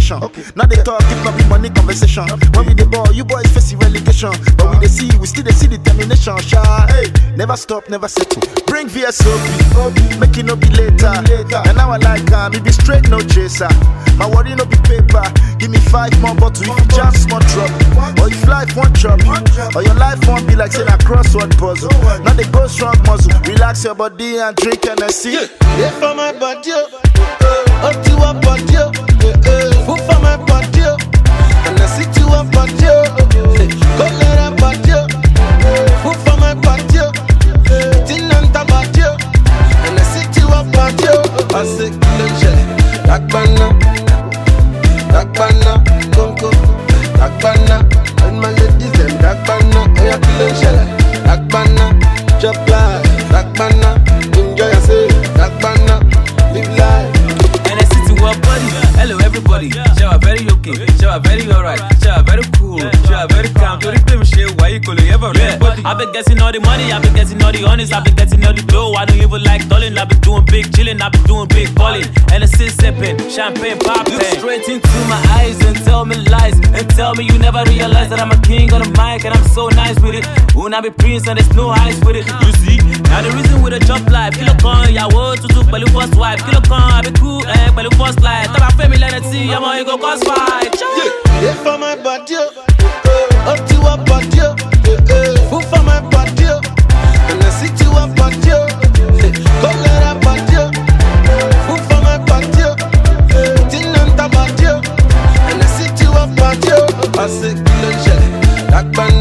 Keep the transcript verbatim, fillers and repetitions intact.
location. Okay. Now they talk, if not be money conversation. Okay. When we the ball, you boys face relegation. But uh. we they see, we still they see determination. Sha, hey, never stop, never settle. Bring V S O P, make it no be later. later. And now I like uh, me be straight, no chaser. My worry no be paper. Give me five more bottles if you jam small trouble. Or if life won't chop you, or your life won't be like saying a crossword puzzle. Now they go strong muzzle. Relax your body and drink and I see. Yeah, for my body, up to a body, food for my body, and I sit to a body, go let a body, food for my body, tin and tabadi, and I sit to a body. I say, kill that banana, that banana, conco, that banana, and my ladies them that banana, oh yeah, kill that banana, chop life, that banana, enjoy yourself, that banana, live life. And I sit to our body, hello everybody, show are very okay, show are very alright, show are very cool, show are very calm, don't blame shit, why you call it ever yeah. I've been getting all the money, I've been getting all the honest, I've been getting all the dough, I don't even like dulling, I've been doing big chilling, I've been doing big balling, and I sit sipping, champagne popping. Look straight into my eyes and tell me lies, and tell me you never realize that I'm a king on the mic, and I'm so nice with it, when I be prince and there's no ice with it, you see, now the reason with a job life, kilo con, ya wo tutu, but you first wife, kilo con, I be cool, eh, but you first life, tell my family let it see, I'm on, you go cause fight. Yeah, yeah, for my body, up to a body, food for my body, and I sit to a body, go let a body, food for my body, tin and tabadi, and I sit to a body, I say, kill that banana.